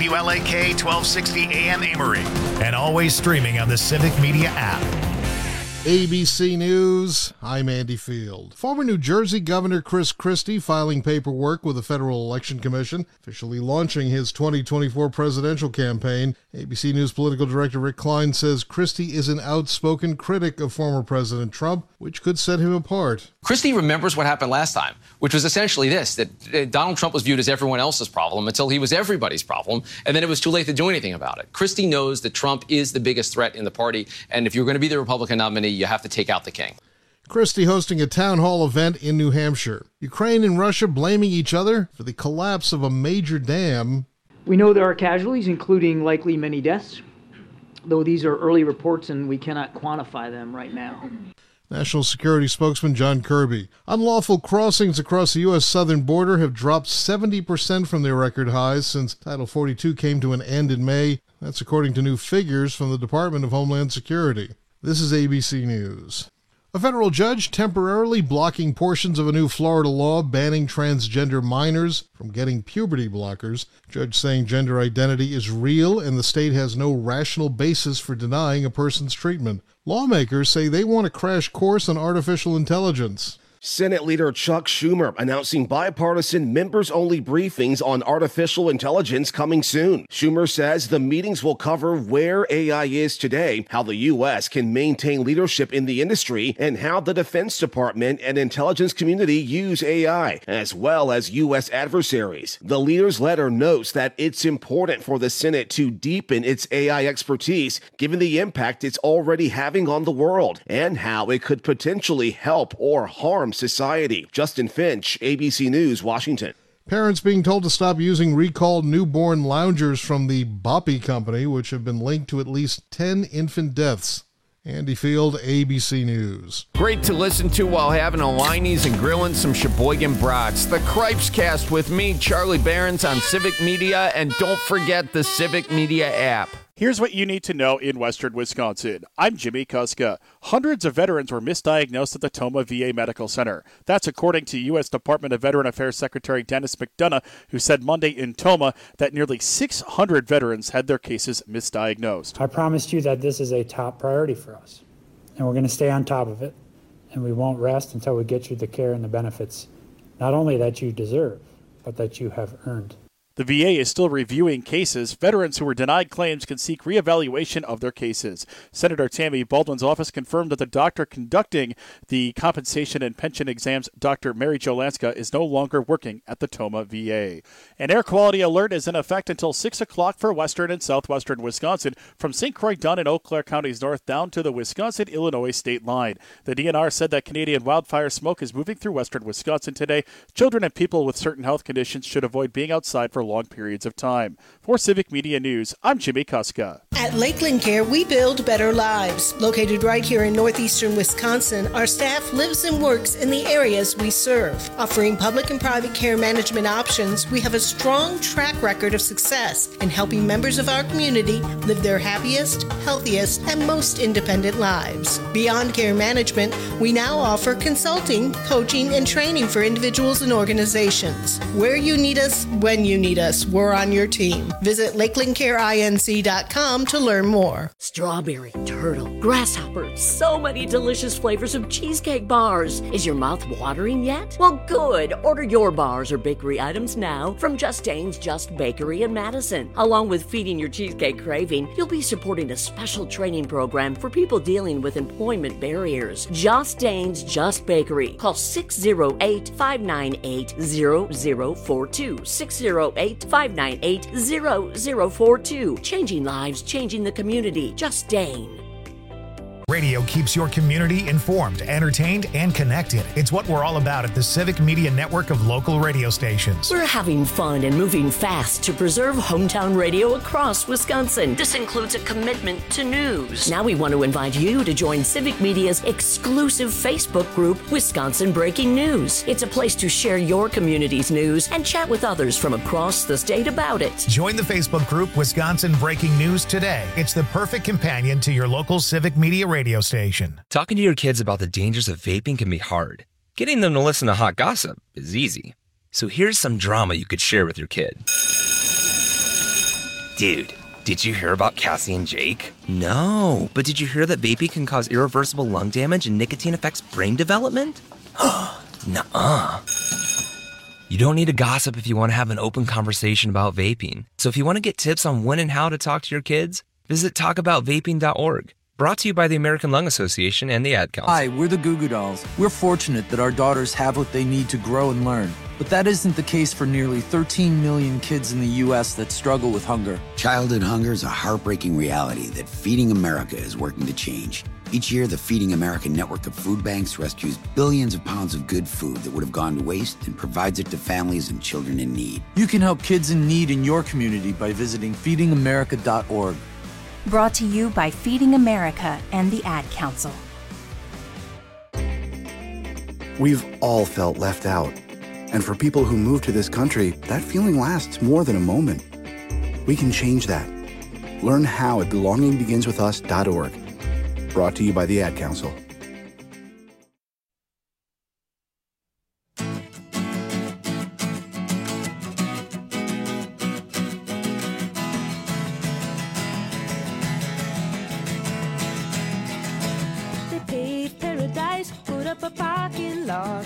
WLAK 1260 AM Amory, and always streaming on the Civic Media app. ABC News, I'm Andy Field. Former New Jersey Governor Chris Christie filing paperwork with the Federal Election Commission, officially launching his 2024 presidential campaign. ABC News political director Rick Klein says Christie is an outspoken critic of former President Trump, which could set him apart. Christie remembers what happened last time, which was essentially this, that Donald Trump was viewed as everyone else's problem until he was everybody's problem, and then it was too late to do anything about it. Christie knows that Trump is the biggest threat in the party, and if you're going to be the Republican nominee, you have to take out the king. Christie hosting a town hall event in New Hampshire. Ukraine and Russia blaming each other for the collapse of a major dam. We know there are casualties, including likely many deaths, though these are early reports and we cannot quantify them right now. National Security spokesman John Kirby. Unlawful crossings across the U.S. southern border have dropped 70% from their record highs since Title 42 came to an end in May. That's according to new figures from the Department of Homeland Security. This is ABC News. A federal judge temporarily blocking portions of a new Florida law banning transgender minors from getting puberty blockers. Judge saying gender identity is real and the state has no rational basis for denying a person's treatment. Lawmakers say they want a crash course on artificial intelligence. Senate Leader Chuck Schumer announcing bipartisan members-only briefings on artificial intelligence coming soon. Schumer says the meetings will cover where AI is today, how the U.S. can maintain leadership in the industry, and how the Defense Department and intelligence community use AI, as well as U.S. adversaries. The leader's letter notes that it's important for the Senate to deepen its AI expertise, given the impact it's already having on the world, and how it could potentially help or harm society. Justin Finch, ABC News, Washington. Parents being told to stop using recalled newborn loungers from the Boppy Company, which have been linked to at least 10 infant deaths. Andy Field, ABC News. Great to listen to while having a Liney's and grilling some Sheboygan brats. The Cripes Cast with me, Charlie Barons, on Civic Media, and don't forget the Civic Media app. Here's what you need to know in Western Wisconsin. I'm Jimmy Kuska. Hundreds of veterans were misdiagnosed at the Toma VA Medical Center. That's according to U.S. Department of Veteran Affairs Secretary Dennis McDonough, who said Monday in Toma that nearly 600 veterans had their cases misdiagnosed. I promised you that this is a top priority for us, and we're going to stay on top of it, and we won't rest until we get you the care and the benefits, not only that you deserve, but that you have earned. The VA is still reviewing cases. Veterans who were denied claims can seek reevaluation of their cases. Senator Tammy Baldwin's office confirmed that the doctor conducting the compensation and pension exams, Dr. Mary Jo Lanska, is no longer working at the Toma VA. An air quality alert is in effect until 6 o'clock for western and southwestern Wisconsin, from St. Croix-Dunn in Eau Claire counties north down to the Wisconsin-Illinois state line. The DNR said that Canadian wildfire smoke is moving through western Wisconsin today. Children and people with certain health conditions should avoid being outside for long periods of time. For Civic Media News, I'm Jimmy Kuska. At Lakeland Care, we build better lives. Located right here in northeastern Wisconsin, our staff lives and works in the areas we serve. Offering public and private care management options, we have a strong track record of success in helping members of our community live their happiest, healthiest, and most independent lives. Beyond care management, we now offer consulting, coaching, and training for individuals and organizations. Where you need us, when you need us, we're on your team. Visit LakelandCareINC.com to learn more. Strawberry, turtle, grasshopper, so many delicious flavors of cheesecake bars. Is your mouth watering yet? Well, good. Order your bars or bakery items now from Just Dane's Just Bakery in Madison. Along with feeding your cheesecake craving, you'll be supporting a special training program for people dealing with employment barriers. Just Dane's Just Bakery. Call 608-598-0042. 608-598-0042. Changing lives, changing the community. Just Dane. Radio keeps your community informed, entertained, and connected. It's what we're all about at the Civic Media Network of local radio stations. We're having fun and moving fast to preserve hometown radio across Wisconsin. This includes a commitment to news. Now we want to invite you to join Civic Media's exclusive Facebook group, Wisconsin Breaking News. It's a place to share your community's news and chat with others from across the state about it. Join the Facebook group Wisconsin Breaking News today. It's the perfect companion to your local Civic Media radio station. Talking to your kids about the dangers of vaping can be hard. Getting them to listen to hot gossip is easy. So here's some drama you could share with your kid. Dude, did you hear about Cassie and Jake? No, but did you hear that vaping can cause irreversible lung damage and nicotine affects brain development? Nuh-uh. You don't need to gossip if you want to have an open conversation about vaping. So if you want to get tips on when and how to talk to your kids, visit talkaboutvaping.org. Brought to you by the American Lung Association and the Ad Council. Hi, we're the Goo Goo Dolls. We're fortunate that our daughters have what they need to grow and learn. But that isn't the case for nearly 13 million kids in the U.S. that struggle with hunger. Childhood hunger is a heartbreaking reality that Feeding America is working to change. Each year, the Feeding America network of food banks rescues billions of pounds of good food that would have gone to waste and provides it to families and children in need. You can help kids in need in your community by visiting feedingamerica.org. Brought to you by Feeding America and the Ad Council. We've all felt left out. And for people who move to this country, that feeling lasts more than a moment. We can change that. Learn how at belongingbeginswithus.org. Brought to you by the Ad Council. They paved paradise, put up a parking lot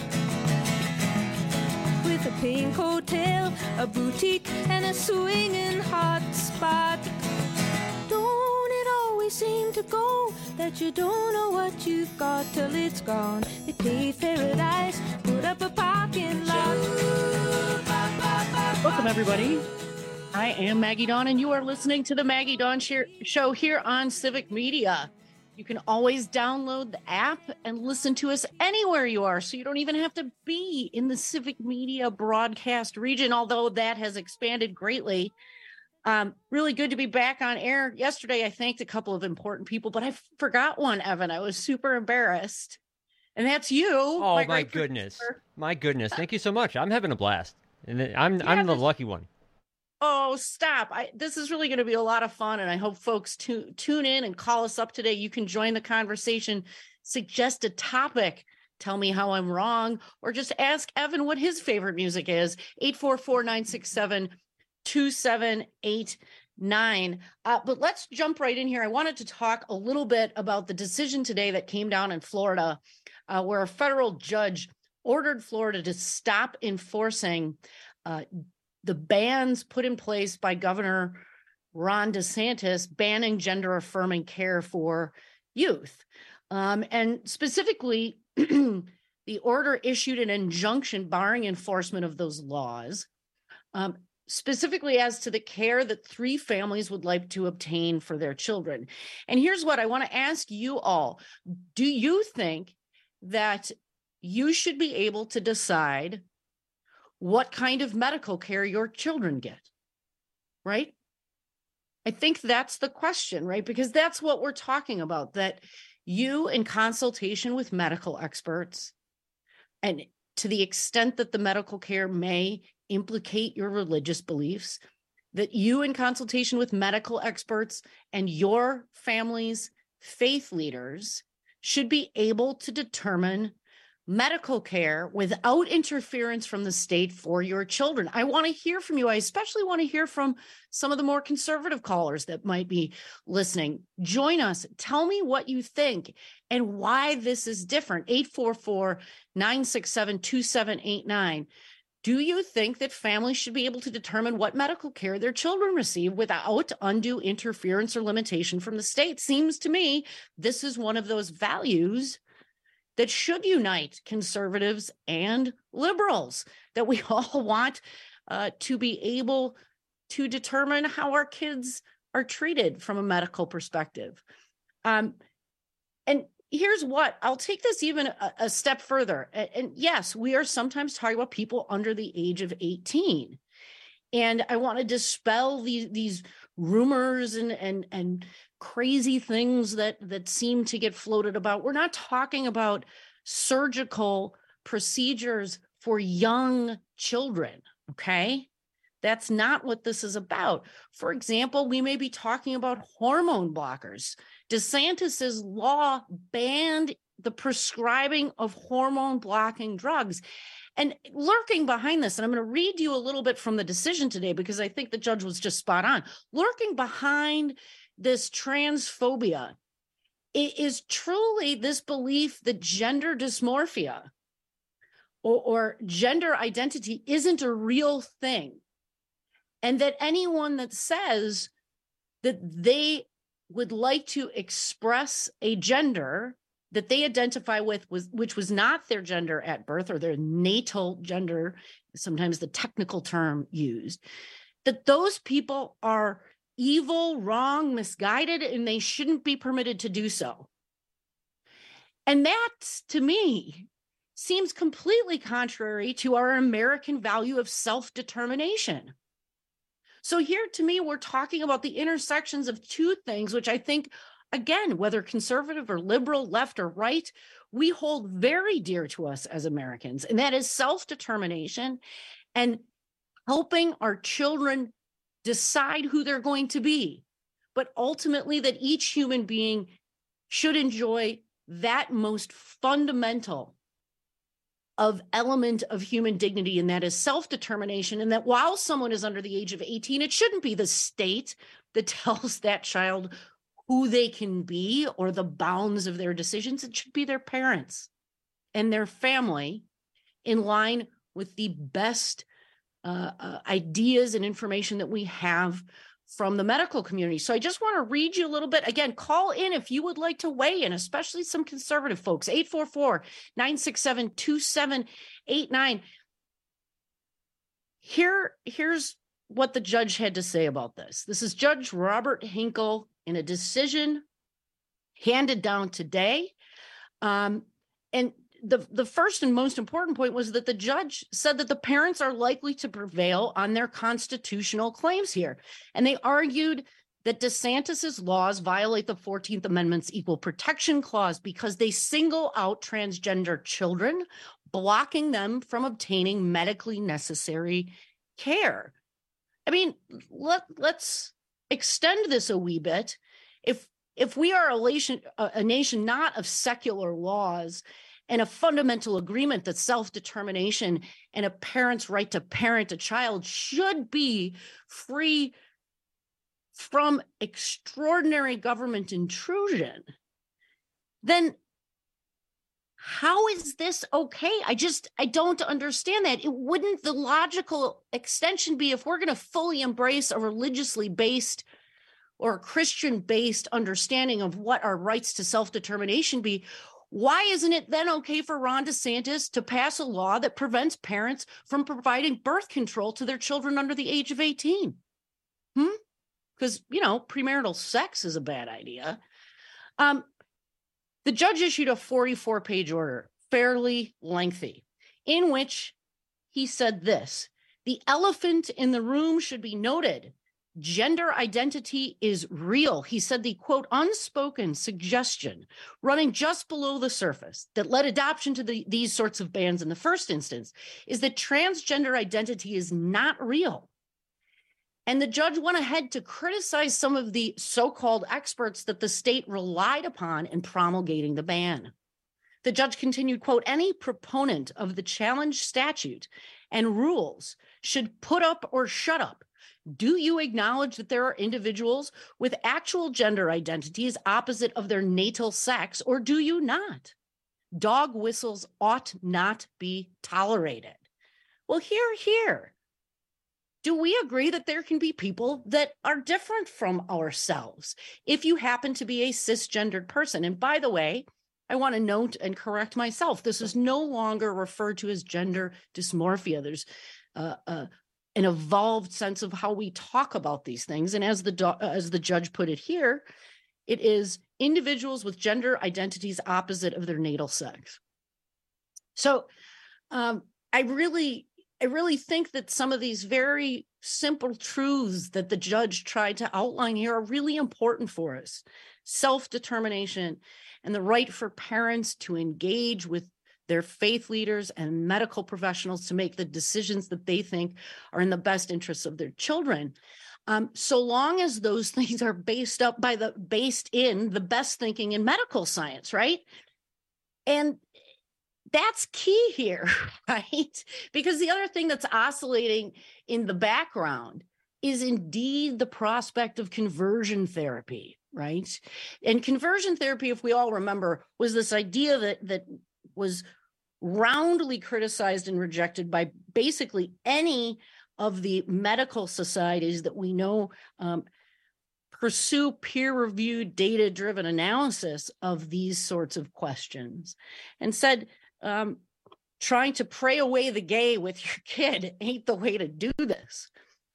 with a pink hotel, a boutique, and a swinging hot spot. Don't it always seem to go that you don't know what you've got till it's gone? They paved paradise, put up a parking lot. Welcome, everybody. I am Maggie Dawn, and you are listening to the Maggie Dawn Show here on Civic Media. You can always download the app and listen to us anywhere you are, so you don't even have to be in the Civic Media broadcast region, although that has expanded greatly. Really good to be back on air. Yesterday, I thanked a couple of important people, but I forgot one, Evan. I was super embarrassed. And that's you. Oh, my goodness. My goodness. Thank you so much. I'm having a blast. And I'm the lucky one. Oh, stop. This is really going to be a lot of fun, and I hope folks tune in and call us up today. You can join the conversation, suggest a topic, tell me how I'm wrong, or just ask Evan what his favorite music is. 844-967-2789. But let's jump right in here. I wanted to talk a little bit about the decision today that came down in Florida, where a federal judge ordered Florida to stop enforcing the bans put in place by Governor Ron DeSantis banning gender-affirming care for youth. And specifically, the order issued an injunction barring enforcement of those laws, specifically as to the care that 3 families would like to obtain for their children. And here's what I want to ask you all. Do you think that you should be able to decide what kind of medical care your children get, right? I think that's the question, right? Because that's what we're talking about, that you, in consultation with medical experts, and to the extent that the medical care may implicate your religious beliefs, that you, in consultation with medical experts and your family's faith leaders, should be able to determine medical care without interference from the state for your children. I want to hear from you. I especially want to hear from some of the more conservative callers that might be listening. Join us. Tell me what you think and why this is different. 844-967-2789. Do you think that families should be able to determine what medical care their children receive without undue interference or limitation from the state? Seems to me this is one of those values that should unite conservatives and liberals, that we all want to be able to determine how our kids are treated from a medical perspective. And here's what, I'll take this even a step further. And yes, we are sometimes talking about people under the age of 18. And I want to dispel these rumors and crazy things that seem to get floated about. We're not talking about surgical procedures for young children, okay? That's not what this is about. For example, we may be talking about hormone blockers. DeSantis's law banned the prescribing of hormone blocking drugs. And lurking behind this, and I'm going to read you a little bit from the decision today because I think the judge was just spot on. Lurking behind this transphobia is truly this belief that gender dysmorphia or gender identity isn't a real thing. And that anyone that says that they would like to express a gender that they identify with, which was not their gender at birth or their natal gender, sometimes the technical term used, that those people are evil, wrong, misguided, and they shouldn't be permitted to do so. And that, to me, seems completely contrary to our American value of self-determination. So here, to me, we're talking about the intersections of two things, which I think, again, whether conservative or liberal, left or right, we hold very dear to us as Americans, and that is self-determination and helping our children decide who they're going to be, but ultimately that each human being should enjoy that most fundamental of element of human dignity, and that is self-determination, and that while someone is under the age of 18, it shouldn't be the state that tells that child who they can be or the bounds of their decisions. It should be their parents and their family in line with the best ideas and information that we have from the medical community. So I just want to read you a little bit. Again, call in if you would like to weigh in, especially some conservative folks. 844-967-2789. Here's what the judge had to say about this. This is Judge Robert Hinkle in a decision handed down today. And the first and most important point was that the judge said that the parents are likely to prevail on their constitutional claims here. And they argued that DeSantis's laws violate the 14th Amendment's Equal Protection Clause because they single out transgender children, blocking them from obtaining medically necessary care. I mean, let's extend this a wee bit. If we are a nation not of secular laws and a fundamental agreement that self-determination and a parent's right to parent a child should be free from extraordinary government intrusion, then how is this okay? I don't understand that. Wouldn't the logical extension be, if we're going to fully embrace a religiously based or a Christian-based understanding of what our rights to self-determination be, why isn't it then okay for Ron DeSantis to pass a law that prevents parents from providing birth control to their children under the age of 18? Because, premarital sex is a bad idea. The judge issued a 44-page order, fairly lengthy, in which he said this: the elephant in the room should be noted. Gender identity is real. He said the, quote, unspoken suggestion running just below the surface that led adoption to these sorts of bans in the first instance is that transgender identity is not real. And the judge went ahead to criticize some of the so-called experts that the state relied upon in promulgating the ban. The judge continued, quote, any proponent of the challenge statute and rules should put up or shut up. Do you acknowledge that there are individuals with actual gender identities opposite of their natal sex, or do you not? Dog whistles ought not be tolerated. Well, here. Do we agree that there can be people that are different from ourselves if you happen to be a cisgendered person? And by the way, I want to note and correct myself. This is no longer referred to as gender dysmorphia. There's an evolved sense of how we talk about these things. And as the judge put it here, it is individuals with gender identities opposite of their natal sex. So I really think that some of these very simple truths that the judge tried to outline here are really important for us. Self-determination and the right for parents to engage with their faith leaders and medical professionals to make the decisions that they think are in the best interests of their children. So long as those things are based in the best thinking in medical science, right? And that's key here, right? Because the other thing that's oscillating in the background is indeed the prospect of conversion therapy, right? And conversion therapy, if we all remember, was this idea that was roundly criticized and rejected by basically any of the medical societies that we know pursue peer-reviewed, data-driven analysis of these sorts of questions, and said, trying to pray away the gay with your kid ain't the way to do this.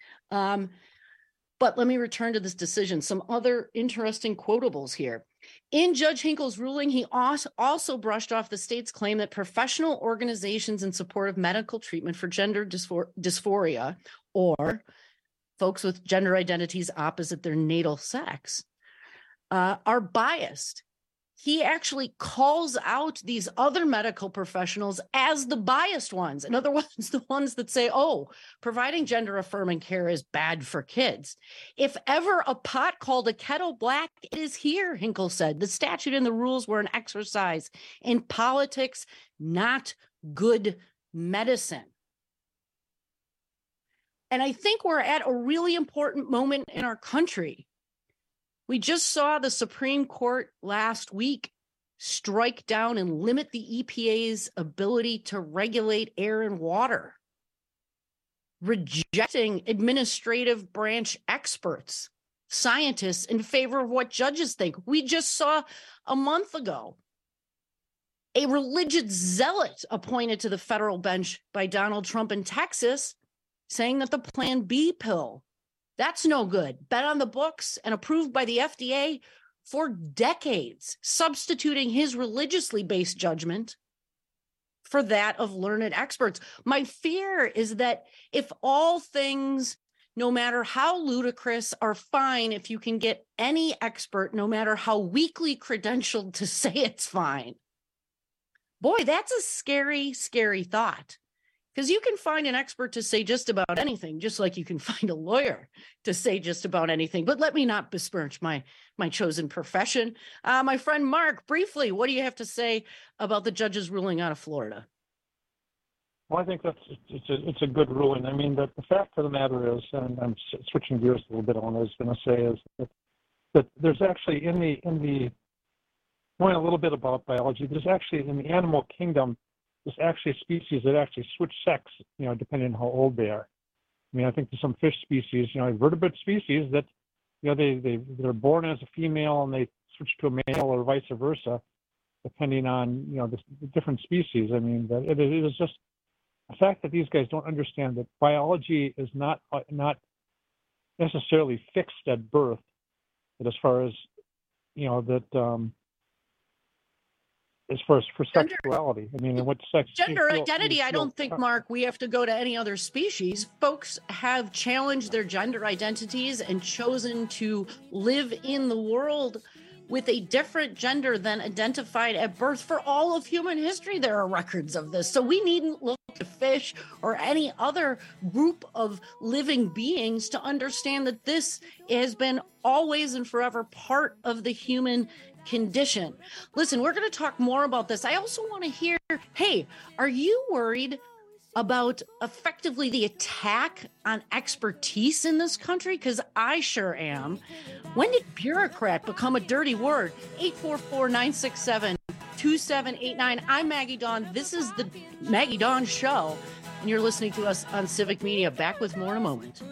But let me return to this decision. Some other interesting quotables here. In Judge Hinkle's ruling, he also brushed off the state's claim that professional organizations in support of medical treatment for gender dysphoria, or folks with gender identities opposite their natal sex, are biased. He actually calls out these other medical professionals as the biased ones. In other words, the ones that say, oh, providing gender affirming care is bad for kids. If ever a pot called a kettle black, it is here, Hinkle said. The statute and the rules were an exercise in politics, not good medicine. And I think we're at a really important moment in our country. We just saw the Supreme Court last week strike down and limit the EPA's ability to regulate air and water, rejecting administrative branch experts, scientists, in favor of what judges think. We just saw a month ago a religious zealot appointed to the federal bench by Donald Trump in Texas saying that the Plan B pill, that's no good. Bet on the books and approved by the FDA for decades, substituting his religiously based judgment for that of learned experts. My fear is that if all things, no matter how ludicrous, are fine if you can get any expert, no matter how weakly credentialed, to say it's fine, boy, that's a scary, scary thought. Because you can find an expert to say just about anything, just like you can find a lawyer to say just about anything. But let me not besmirch my chosen profession. My friend Mark, briefly, what do you have to say about the judge's ruling out of Florida? Well, I think it's a good ruling. I mean, the fact of the matter is, and I'm switching gears a little bit on what I was going to say, is that there's actually in knowing a little bit about biology, there's actually in the animal kingdom, there's actually species that actually switch sex, depending on how old they are. I mean, I think there's some fish species, vertebrate species that, they're born as a female and they switch to a male or vice versa, depending on, the different species. I mean, it is just the fact that these guys don't understand that biology is not necessarily fixed at birth, but as far as, as far as for sexuality, I mean, and what sex... Gender identity, I don't think, Mark, we have to go to any other species. Folks have challenged their gender identities and chosen to live in the world with a different gender than identified at birth. For all of human history, there are records of this. So we needn't look to fish or any other group of living beings to understand that this has been always and forever part of the human condition. Listen, we're going to talk more about this. I also want to hear, hey, are you worried about effectively the attack on expertise in this country? Because I sure am. When did bureaucrat become a dirty word? 844-967-2789. I'm Maggie Dawn. This is the Maggie Dawn Show, and you're listening to us on Civic Media. Back with more in a moment.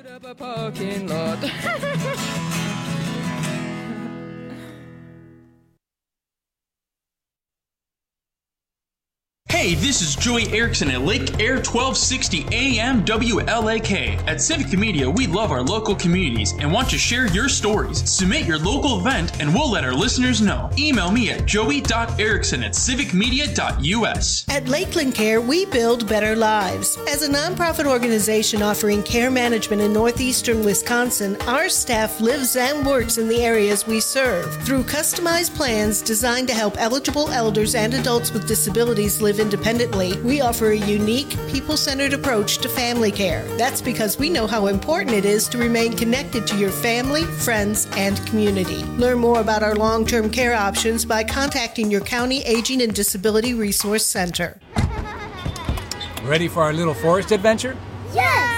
Hey, this is Joey Erickson at Lake Air 1260 AM WLAK. At Civic Media, we love our local communities and want to share your stories. Submit your local event and we'll let our listeners know. Email me at joey.erickson@civicmedia.us. At Lakeland Care, we build better lives. As a nonprofit organization offering care management in northeastern Wisconsin, our staff lives and works in the areas we serve. Through customized plans designed to help eligible elders and adults with disabilities live in independently, we offer a unique, people-centered approach to family care. That's because we know how important it is to remain connected to your family, friends, and community. Learn more about our long-term care options by contacting your county Aging and Disability Resource Center. Ready for our little forest adventure? Yes!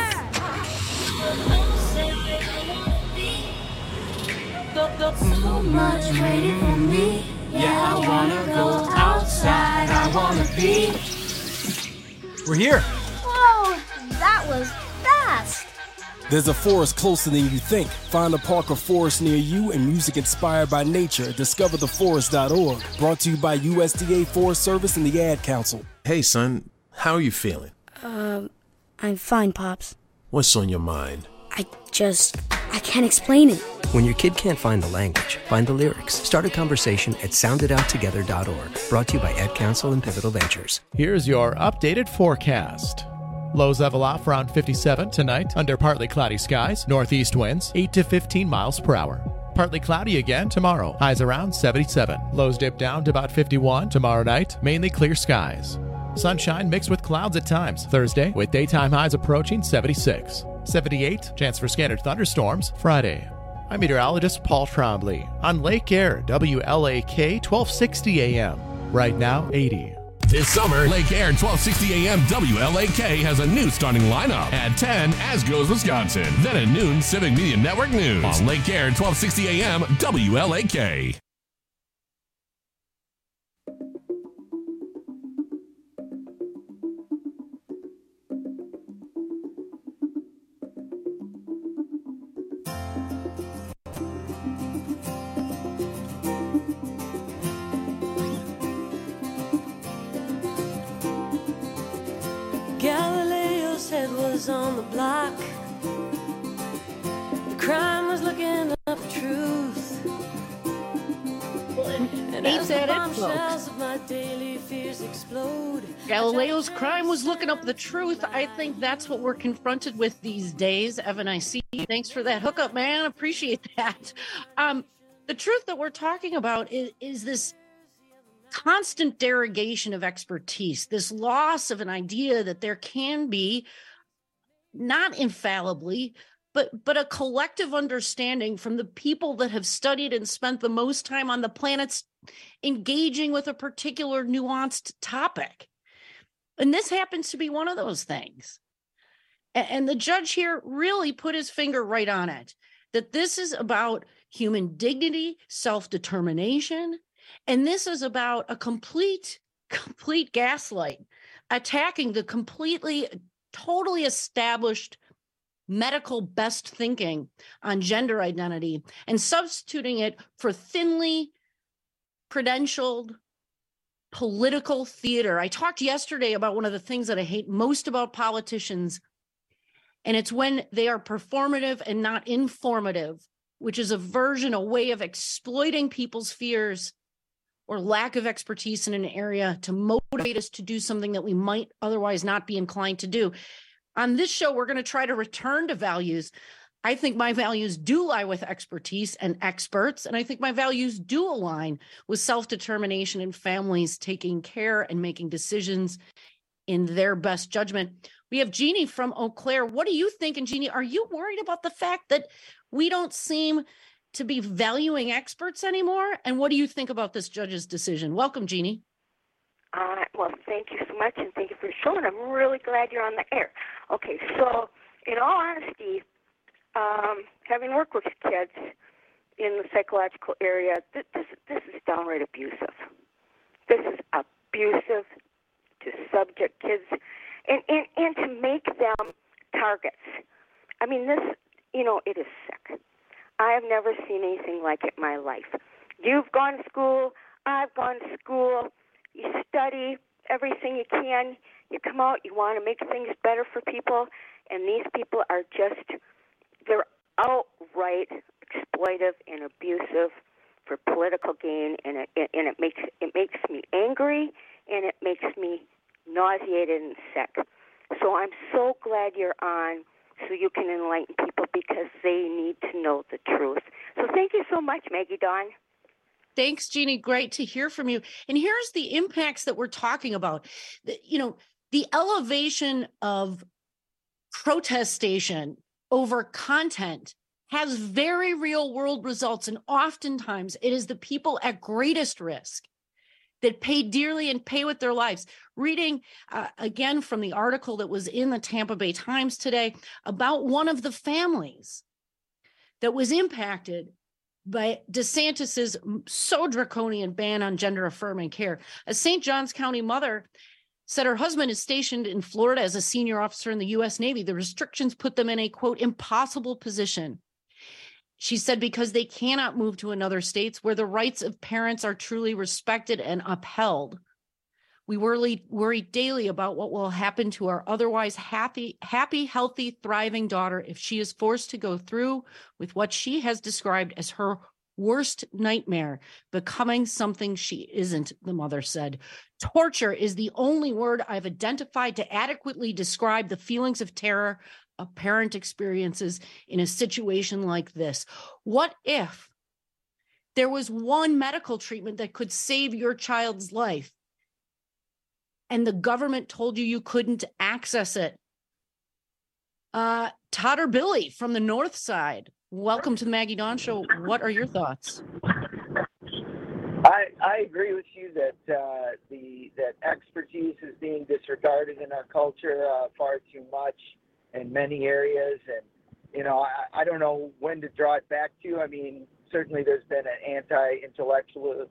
So much waiting for me. Yeah, I wanna go outside. I wanna be. We're here. Whoa, that was fast. There's a forest closer than you think. Find a park or forest near you and music inspired by nature at discovertheforest.org. Brought to you by USDA Forest Service and the Ad Council. Hey, son, how are you feeling? I'm fine, Pops. What's on your mind? I can't explain it. When your kid can't find the language, find the lyrics. Start a conversation at sounditout.together.org. Brought to you by Ad Council and Pivotal Ventures. Here's your updated forecast. Lows level off around 57 tonight under partly cloudy skies. Northeast winds 8 to 15 miles per hour. Partly cloudy again tomorrow. Highs around 77. Lows dip down to about 51 tomorrow night. Mainly clear skies. Sunshine mixed with clouds at times. Thursday with daytime highs approaching 76. 78, chance for scattered thunderstorms Friday. I'm meteorologist Paul Trombley on Lake Air, WLAK 1260 AM. Right now, 80. This summer, Lake Air 1260 AM WLAK has a new starting lineup. At 10, As Goes Wisconsin. Then at noon, Civic Media Network News. On Lake Air 1260 AM WLAK. Galileo's head was on the block. The crime was looking up truth. And Ain't as the that it, bombshells folks? of my daily fears explode. Galileo's crime was looking up the truth. I think that's what we're confronted with these days. Evan, I see you. Thanks for that hookup, man. Appreciate that. The truth that we're talking about is this constant derogation of expertise, this loss of an idea that there can be, not infallibly, but a collective understanding from the people that have studied and spent the most time on the planet engaging with a particular nuanced topic. And this happens to be one of those things. And the judge here really put his finger right on it, that this is about human dignity, self-determination, and this is about a complete gaslight, attacking the totally established medical best thinking on gender identity and substituting it for thinly credentialed political theater. I talked yesterday about one of the things that I hate most about politicians, and it's when they are performative and not informative, which is a way of exploiting people's fears or lack of expertise in an area to motivate us to do something that we might otherwise not be inclined to do. On this show, we're going to try to return to values. I think my values do lie with expertise and experts, and I think my values do align with self-determination and families taking care and making decisions in their best judgment. We have Jeannie from Eau Claire. What do you think? And Jeannie, are you worried about the fact that we don't seem to be valuing experts anymore? And what do you think about this judge's decision? Welcome, Jeannie. Well, thank you so much, and thank you for the show, and I'm really glad you're on the air. Okay, so in all honesty, having worked with kids in the psychological area, this is downright abusive. This is abusive to subject kids and to make them targets. I mean, this, it is sick. I have never seen anything like it in my life. You've gone to school. I've gone to school. You study everything you can. You come out. You want to make things better for people. And these people are they're outright exploitive and abusive for political gain. And it makes me angry, and it makes me nauseated and sick. So I'm so glad you're on, so you can enlighten people because they need to know the truth. So thank you so much, Maggie Dawn. Thanks, Jeannie. Great to hear from you. And here's the impacts that we're talking about. The elevation of protestation over content has very real world results. And oftentimes it is the people at greatest risk that pay dearly and pay with their lives. Reading again from the article that was in the Tampa Bay Times today about one of the families that was impacted by DeSantis's so draconian ban on gender-affirming care. A St. Johns County mother said her husband is stationed in Florida as a senior officer in the U.S. Navy. The restrictions put them in a, quote, impossible position. She said because they cannot move to another state where the rights of parents are truly respected and upheld. We worry daily about what will happen to our otherwise happy, healthy, thriving daughter if she is forced to go through with what she has described as her worst nightmare, becoming something she isn't, the mother said. Torture is the only word I've identified to adequately describe the feelings of terror a parent experiences in a situation like this. What if there was one medical treatment that could save your child's life and the government told you couldn't access it? Todd or Billy from the North Side, welcome to the Maggie Dawn Show. What are your thoughts? I agree with you that that expertise is being disregarded in our culture far too much in many areas, and I don't know when to draw it back to. I mean, certainly there's been an anti-intellectual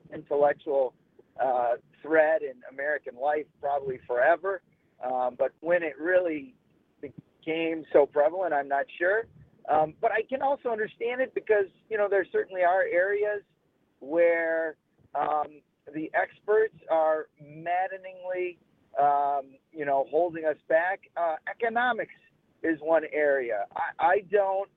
thread in American life probably forever, but when it really became so prevalent, I'm not sure. But I can also understand it because there certainly are areas where the experts are maddeningly holding us back. Economics is one area. I don't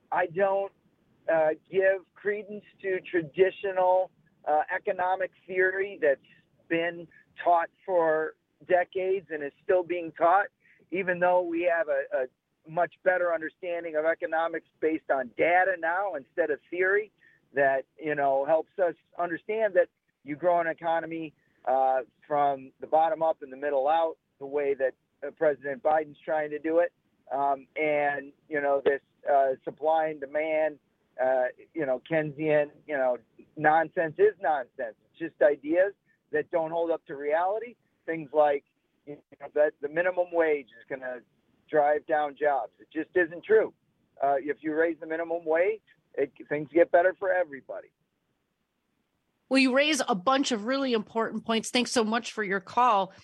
give credence to traditional economic theory that's been taught for decades and is still being taught, even though we have a much better understanding of economics based on data now instead of theory that helps us understand that you grow an economy from the bottom up and the middle out, the way that President Biden's trying to do it. And this supply and demand, Keynesian, nonsense is nonsense. It's just ideas that don't hold up to reality. Things like that the minimum wage is going to drive down jobs. It just isn't true. If you raise the minimum wage, things get better for everybody. Well, you raise a bunch of really important points. Thanks so much for your call.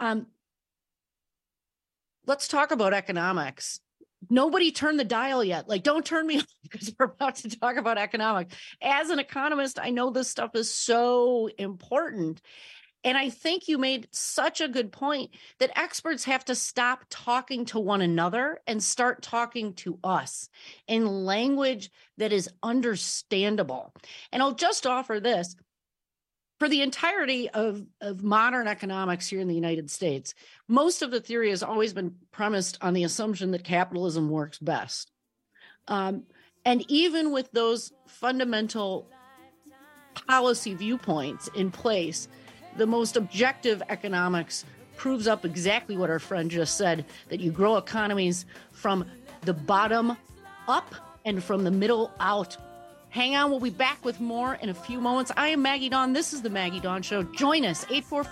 Let's talk about economics. Nobody turned the dial yet. Don't turn me off because we're about to talk about economics. As an economist, I know this stuff is so important. And I think you made such a good point that experts have to stop talking to one another and start talking to us in language that is understandable. And I'll just offer this. For the entirety of modern economics here in the United States, most of the theory has always been premised on the assumption that capitalism works best. And even with those fundamental policy viewpoints in place, the most objective economics proves up exactly what our friend just said, that you grow economies from the bottom up and from the middle out. Hang on, we'll be back with more in a few moments. I am Maggie Dawn. This is the Maggie Dawn Show. Join us,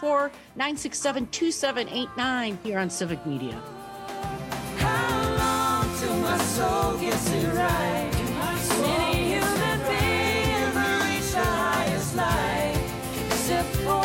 844-967-2789 here on Civic Media. How long till my soul gets it right? Any human being will reach the highest light, except for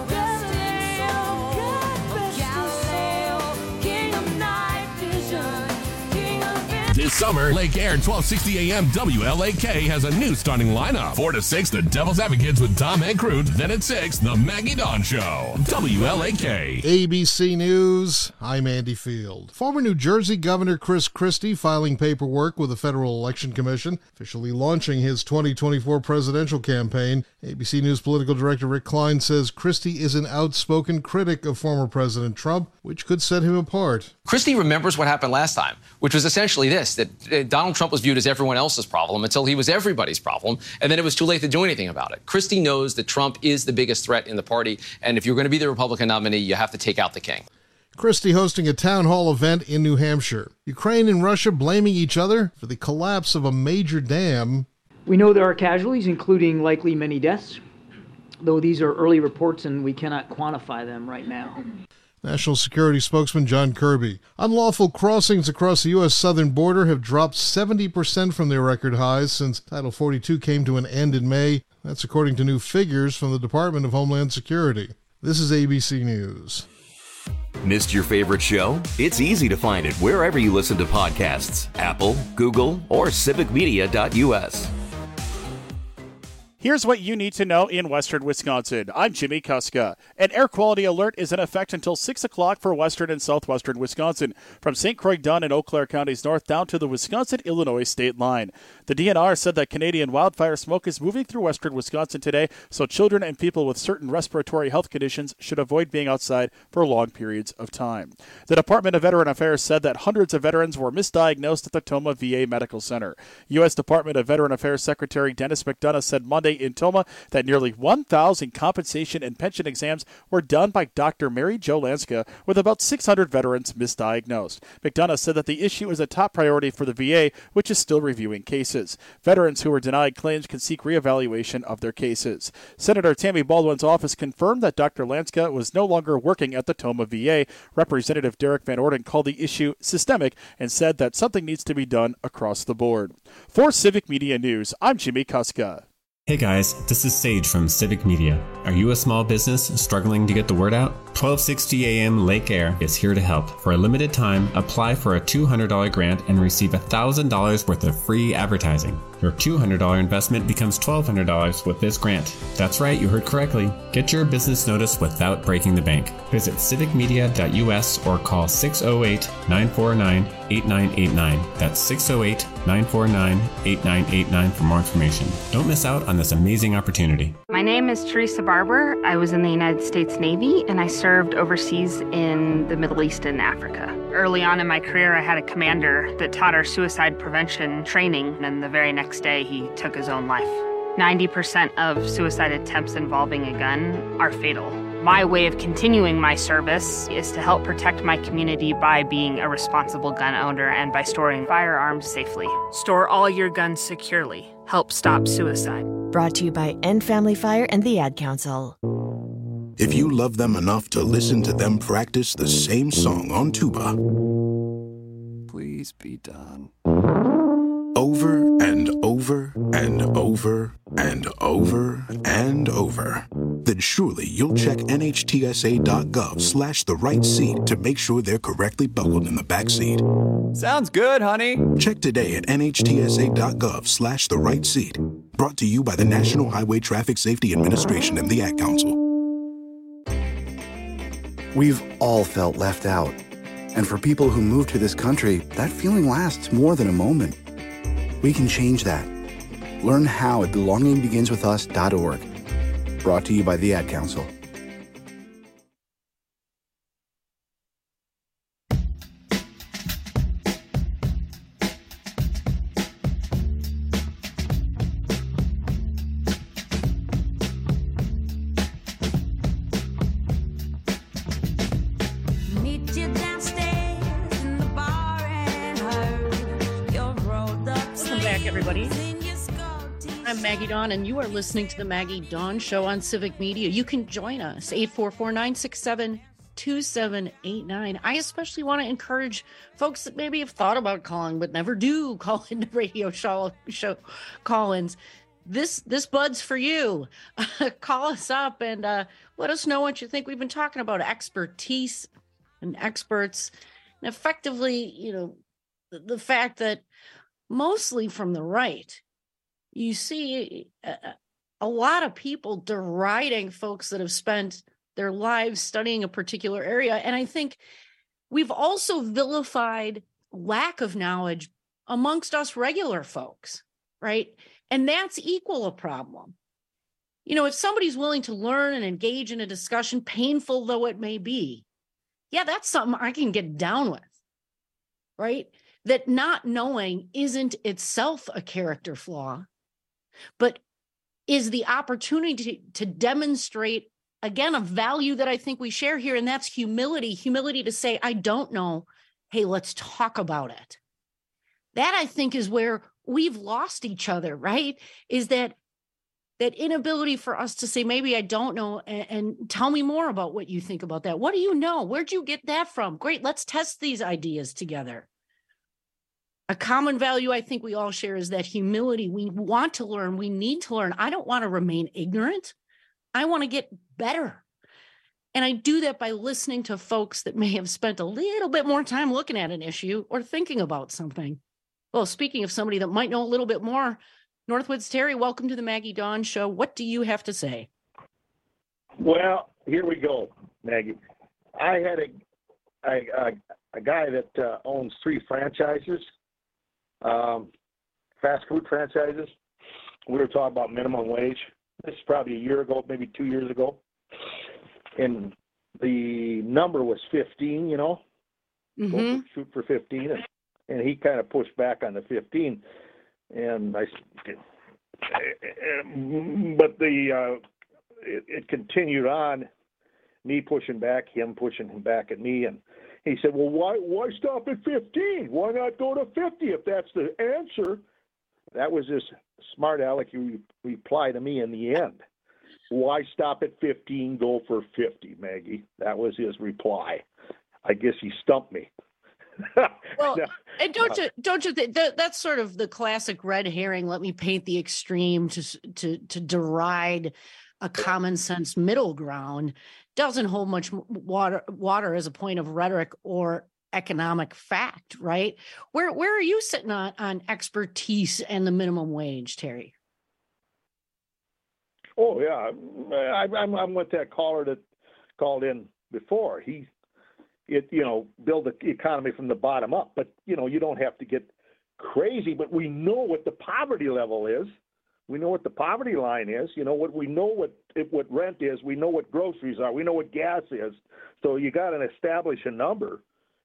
Galileo, king of night vision, king of This summer, Lake Air 1260 AM WLAK has a new starting lineup. 4 to 6, The Devil's Advocates with Tom Hankrut. Then at 6, The Maggie Dawn Show. WLAK. ABC News, I'm Andy Field. Former New Jersey Governor Chris Christie filing paperwork with the Federal Election Commission, officially launching his 2024 presidential campaign. ABC News political director Rick Klein says Christie is an outspoken critic of former President Trump, which could set him apart. Christie remembers what happened last time, which was essentially this, that that Donald Trump was viewed as everyone else's problem until he was everybody's problem, and then it was too late to do anything about it. Christie knows that Trump is the biggest threat in the party, and if you're going to be the Republican nominee, you have to take out the king. Christie hosting a town hall event in New Hampshire. Ukraine and Russia blaming each other for the collapse of a major dam. We know there are casualties, including likely many deaths, though these are early reports and we cannot quantify them right now. National Security spokesman John Kirby. Unlawful crossings across the U.S. southern border have dropped 70% from their record highs since Title 42 came to an end in May. That's according to new figures from the Department of Homeland Security. This is ABC News. Missed your favorite show? It's easy to find it wherever you listen to podcasts. Apple, Google, or civicmedia.us. Here's what you need to know in western Wisconsin. I'm Jimmy Kuska. An air quality alert is in effect until 6 o'clock for western and southwestern Wisconsin, from St. Croix-Dunn and Eau Claire counties north down to the Wisconsin-Illinois state line. The DNR said that Canadian wildfire smoke is moving through western Wisconsin today, so children and people with certain respiratory health conditions should avoid being outside for long periods of time. The Department of Veteran Affairs said that hundreds of veterans were misdiagnosed at the Tomah VA Medical Center. U.S. Department of Veteran Affairs Secretary Dennis McDonough said Monday in Tomah that nearly 1,000 compensation and pension exams were done by Dr. Mary Jo Lanska, with about 600 veterans misdiagnosed. McDonough said that the issue is a top priority for the VA, which is still reviewing cases. Veterans who were denied claims can seek reevaluation of their cases. Senator Tammy Baldwin's office confirmed that Dr. Lanska was no longer working at the Tomah VA. Representative Derek Van Orden called the issue systemic and said that something needs to be done across the board. For Civic Media News, I'm Jimmy Kuska. Hey guys, this is Sage from Civic Media. Are you a small business struggling to get the word out? 1260 AM Lake Air is here to help. For a limited time, apply for a $200 grant and receive $1,000 worth of free advertising. Your $200 investment becomes $1,200 with this grant. That's right, you heard correctly. Get your business notice without breaking the bank. Visit civicmedia.us or call 608-949-8989. That's 608-949-8989 for more information. Don't miss out on this amazing opportunity. My name is Teresa Barber. I was in the United States Navy and I served overseas in the Middle East and Africa. Early on in my career, I had a commander that taught our suicide prevention training, and the very next day he took his own life. 90% of suicide attempts involving a gun are fatal. My way of continuing my service is to help protect my community by being a responsible gun owner and by storing firearms safely. Store all your guns securely. Help stop suicide. Brought to you by End Family Fire and the Ad Council. If you love them enough to listen to them practice the same song on tuba, please be done. Over and over and over and over and over, then surely you'll check NHTSA.gov/the right seat to make sure they're correctly buckled in the back seat. Sounds good, honey. Check today at NHTSA.gov/the right seat. Brought to you by the National Highway Traffic Safety Administration and the Ad Council. We've all felt left out. And for people who move to this country, that feeling lasts more than a moment. We can change that. Learn how at belongingbeginswithus.org. Brought to you by the Ad Council. Maggie Dawn, and you are listening to the Maggie Dawn Show on Civic Media. You can join us, 844-967-2789. I especially want to encourage folks that maybe have thought about calling but never do call into radio show call-ins. This bud's for you. Call us up and let us know what you think. We've been talking about expertise and experts, and effectively, the fact that mostly from the right, you see a lot of people deriding folks that have spent their lives studying a particular area. And I think we've also vilified lack of knowledge amongst us regular folks, right? And that's equal a problem. If somebody's willing to learn and engage in a discussion, painful though it may be, yeah, that's something I can get down with, right? that not knowing isn't itself a character flaw, but is the opportunity to demonstrate, again, a value that I think we share here, and that's humility to say, I don't know. Hey, let's talk about it. That, I think, is where we've lost each other, right? Is that inability for us to say, maybe I don't know, and tell me more about what you think about that. What do you know? Where'd you get that from? Great, let's test these ideas together. A common value I think we all share is that humility. We want to learn. We need to learn. I don't want to remain ignorant. I want to get better. And I do that by listening to folks that may have spent a little bit more time looking at an issue or thinking about something. Well, speaking of somebody that might know a little bit more, Northwoods Terry, welcome to the Maggie Dawn Show. What do you have to say? Well, here we go, Maggie. I had a guy that owns 3 franchises, fast food franchises. We were talking about minimum wage. This is probably a year ago, maybe 2 years ago. And the number was 15, you know, shoot for 15. And he kind of pushed back on the 15. And it continued on, me pushing back, him pushing him back at me. And he said, well, why stop at 15? Why not go to 50 if that's the answer? That was this smart aleck reply to me in the end. Why stop at 15, go for 50, Maggie? That was his reply. I guess he stumped me. Well, and don't you think that's sort of the classic red herring? Let me paint the extreme to deride a common sense middle ground. Doesn't hold much water as a point of rhetoric or economic fact, right? Where are you sitting on expertise and the minimum wage, Terry? Oh yeah, I'm with that caller that called in before. Build the economy from the bottom up. But, you don't have to get crazy, but we know what the poverty level is. We know what the poverty line is. We know what rent is. We know what groceries are. We know what gas is. So you got to establish a number,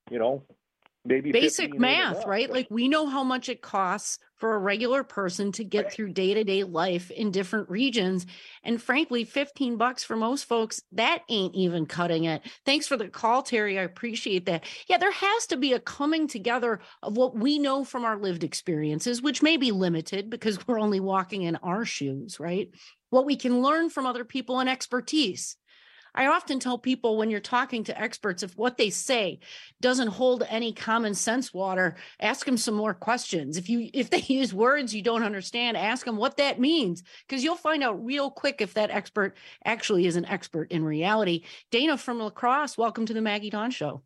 maybe basic math, right? Like we know how much it costs for a regular person to get through day-to-day life in different regions. And frankly, $15 for most folks, that ain't even cutting it. Thanks for the call, Terry. I appreciate that. Yeah, there has to be a coming together of what we know from our lived experiences, which may be limited because we're only walking in our shoes, right? What we can learn from other people and expertise. I often tell people when you're talking to experts, if what they say doesn't hold any common sense water, ask them some more questions. If they use words you don't understand, ask them what that means, because you'll find out real quick if that expert actually is an expert in reality. Dana from La Crosse, welcome to the Maggie Dawn Show.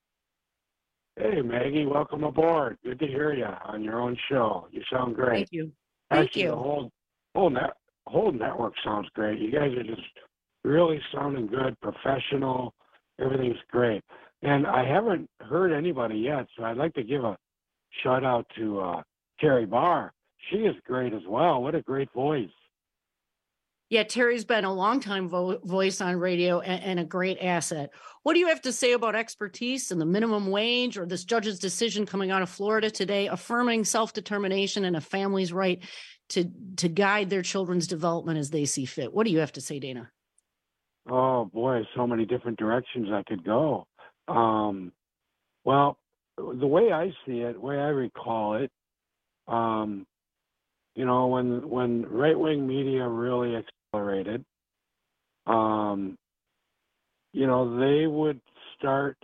Hey, Maggie, welcome aboard. Good to hear you on your own show. You sound great. Thank you. Actually, the whole network sounds great. You guys are just really sounding good, professional. Everything's great. And I haven't heard anybody yet, so I'd like to give a shout out to Terry Barr. She is great as well. What a great voice. Yeah, Terry's been a longtime voice on radio and a great asset. What do you have to say about expertise and the minimum wage, or this judge's decision coming out of Florida today affirming self-determination and a family's right to guide their children's development as they see fit? What do you have to say, Dana? Oh, boy, so many different directions I could go. Well, the way I see it, the way I recall it, when right-wing media really accelerated, they would start,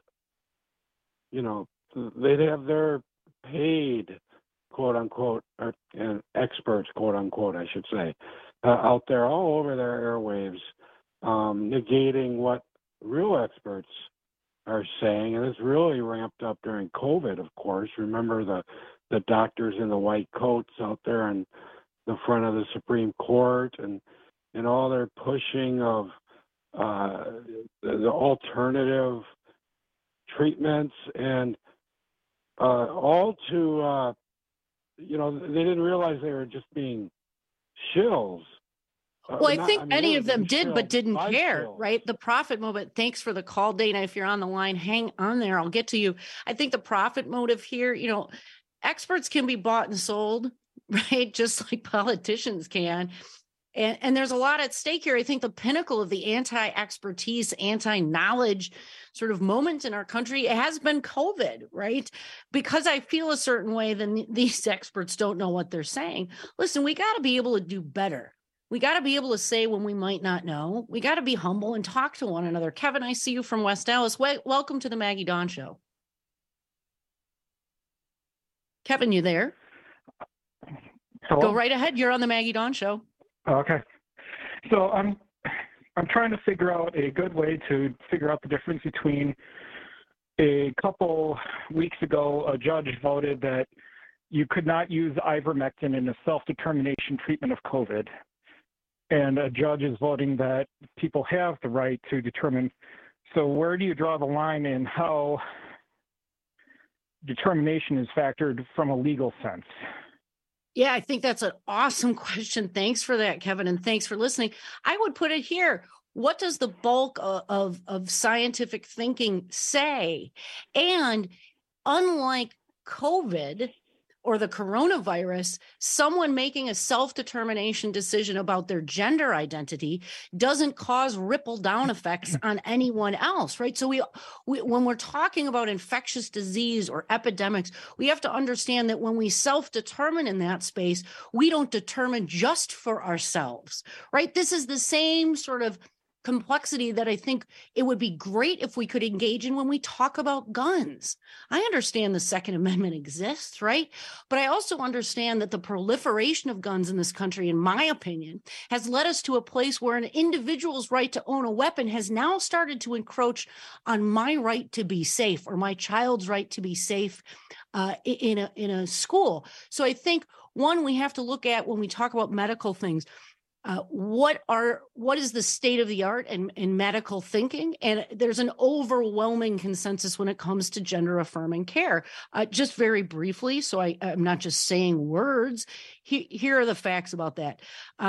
they'd have their paid, quote-unquote, experts, quote-unquote, I should say, out there all over their airwaves, negating what real experts are saying. And it's really ramped up during COVID, of course. Remember the doctors in the white coats out there in the front of the Supreme Court and all their pushing of the alternative treatments and all to, they didn't realize they were just being shills. Well, I think many of them did, but didn't care, right? The profit movement. Thanks for the call, Dana. If you're on the line, hang on there. I'll get to you. I think the profit motive here, experts can be bought and sold, right? Just like politicians can. And there's a lot at stake here. I think the pinnacle of the anti-expertise, anti-knowledge sort of moment in our country has been COVID, right? Because I feel a certain way, then these experts don't know what they're saying. Listen, we got to be able to do better. We got to be able to say when we might not know. We got to be humble and talk to one another. Kevin, I see you from West Dallas. Welcome to the Maggie Dawn Show. Kevin, you there? Hello? Go right ahead. You're on the Maggie Dawn Show. Okay. So I'm trying to figure out a good way to figure out the difference between a couple weeks ago, a judge voted that you could not use ivermectin in a self-determination treatment of COVID. And a judge is voting that people have the right to determine. So where do you draw the line in how determination is factored from a legal sense? Yeah, I think that's an awesome question. Thanks for that, Kevin, and thanks for listening. I would put it here. What does the bulk of scientific thinking say? And unlike COVID or the coronavirus, someone making a self-determination decision about their gender identity doesn't cause ripple down effects on anyone else, right? So we when we're talking about infectious disease or epidemics, we have to understand that when we self-determine in that space, we don't determine just for ourselves, right? This is the same sort of complexity that I think it would be great if we could engage in when we talk about guns. I understand the Second Amendment exists, right? But I also understand that the proliferation of guns in this country, in my opinion, has led us to a place where an individual's right to own a weapon has now started to encroach on my right to be safe or my child's right to be safe in a school. So I think, one, we have to look at when we talk about medical things, what is the state of the art in medical thinking? And there's an overwhelming consensus when it comes to gender affirming care. Just very briefly, so I'm not just saying words, here are the facts about that.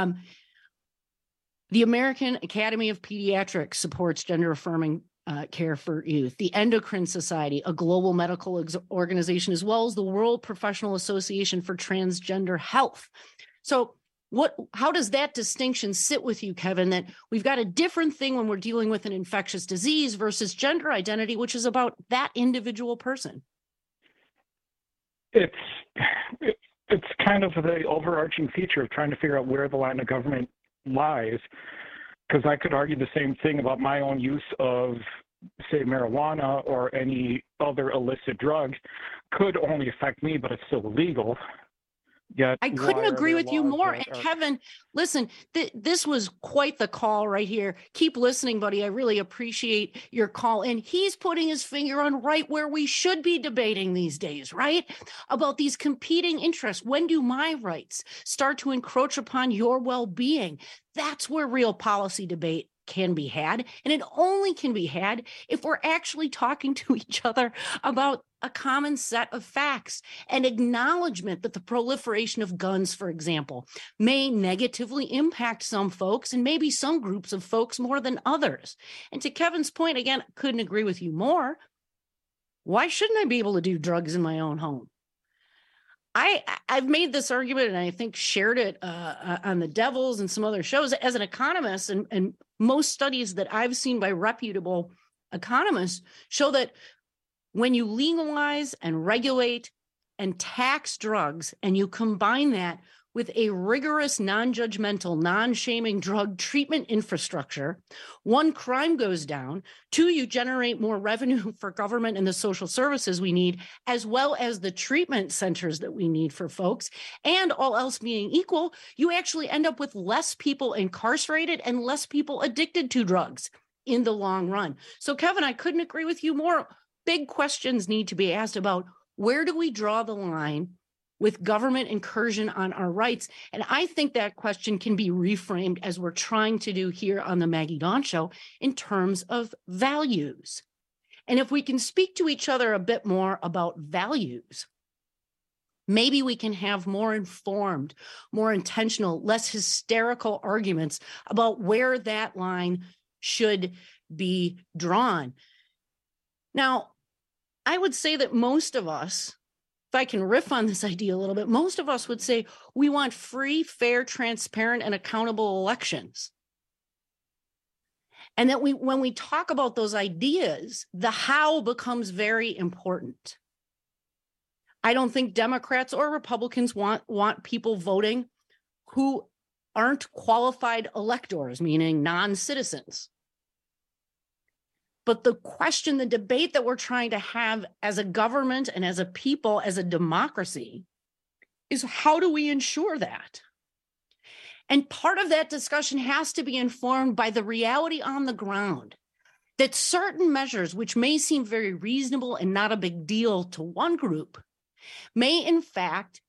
The American Academy of Pediatrics supports gender affirming care for youth. The Endocrine Society, a global medical organization, as well as the World Professional Association for Transgender Health. So how does that distinction sit with you, Kevin, that we've got a different thing when we're dealing with an infectious disease versus gender identity, which is about that individual person? It's kind of the overarching feature of trying to figure out where the line of government lies, because I could argue the same thing about my own use of, say, marijuana or any other illicit drug could only affect me, but it's still illegal. Yet, I couldn't agree with you more. And Kevin, listen, this was quite the call right here. Keep listening, buddy. I really appreciate your call. And he's putting his finger on right where we should be debating these days, right? About these competing interests. When do my rights start to encroach upon your well-being? That's where real policy debate can be had. And it only can be had if we're actually talking to each other about a common set of facts and acknowledgement that the proliferation of guns, for example, may negatively impact some folks and maybe some groups of folks more than others. And to Kevin's point, again, I couldn't agree with you more. Why shouldn't I be able to do drugs in my own home? I've made this argument, and I think shared it on the Devils and some other shows as an economist, and most studies that I've seen by reputable economists show that when you legalize and regulate and tax drugs, and you combine that with a rigorous, non-judgmental, non-shaming drug treatment infrastructure, one, crime goes down, two, you generate more revenue for government and the social services we need, as well as the treatment centers that we need for folks, and all else being equal, you actually end up with less people incarcerated and less people addicted to drugs in the long run. So, Kevin, I couldn't agree with you more. Big questions need to be asked about where do we draw the line with government incursion on our rights? And I think that question can be reframed as we're trying to do here on the Maggie Dawn Show in terms of values. And if we can speak to each other a bit more about values, maybe we can have more informed, more intentional, less hysterical arguments about where that line should be drawn. Now, I would say that most of us I can riff on this idea a little bit, most of us would say we want free, fair, transparent, and accountable elections. And that when we talk about those ideas, the how becomes very important. I don't think Democrats or Republicans want people voting who aren't qualified electors, meaning non-citizens. But the question, the debate that we're trying to have as a government and as a people, as a democracy, is how do we ensure that? And part of that discussion has to be informed by the reality on the ground that certain measures, which may seem very reasonable and not a big deal to one group, may in fact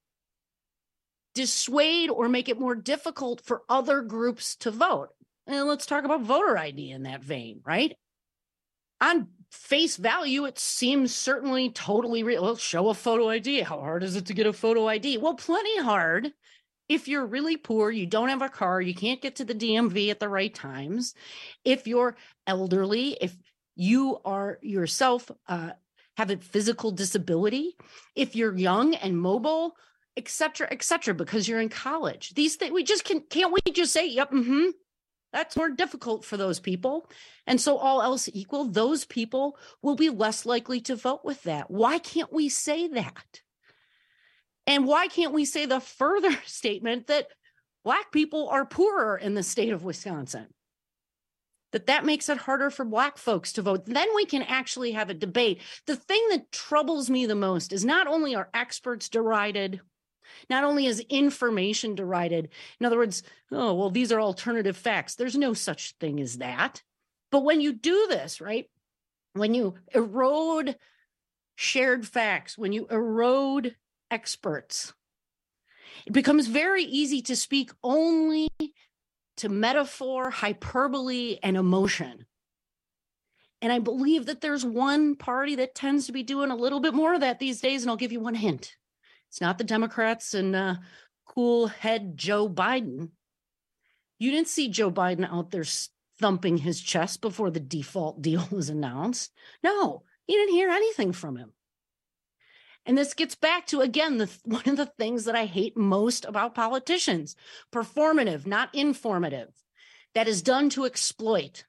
dissuade or make it more difficult for other groups to vote. And let's talk about voter ID in that vein, right? On face value, it seems certainly totally real. Well, show a photo ID. How hard is it to get a photo ID? Well, plenty hard. If you're really poor, you don't have a car, you can't get to the DMV at the right times. If you're elderly, if you are yourself have a physical disability, if you're young and mobile, et cetera, because you're in college. These things, we just can't we just say, yep, that's more difficult for those people. And so all else equal, those people will be less likely to vote with that. Why can't we say that? And why can't we say the further statement that Black people are poorer in the state of Wisconsin? That makes it harder for Black folks to vote. Then we can actually have a debate. The thing that troubles me the most is not only are experts derided, not only is information derided. In other words, oh, well, these are alternative facts. There's no such thing as that. But when you do this, right, when you erode shared facts, when you erode experts, it becomes very easy to speak only to metaphor, hyperbole, and emotion. And I believe that there's one party that tends to be doing a little bit more of that these days, and I'll give you one hint. It's not the Democrats and cool head Joe Biden. You didn't see Joe Biden out there thumping his chest before the default deal was announced. No, you didn't hear anything from him. And this gets back to, again, one of the things that I hate most about politicians: performative, not informative. That is done to exploit.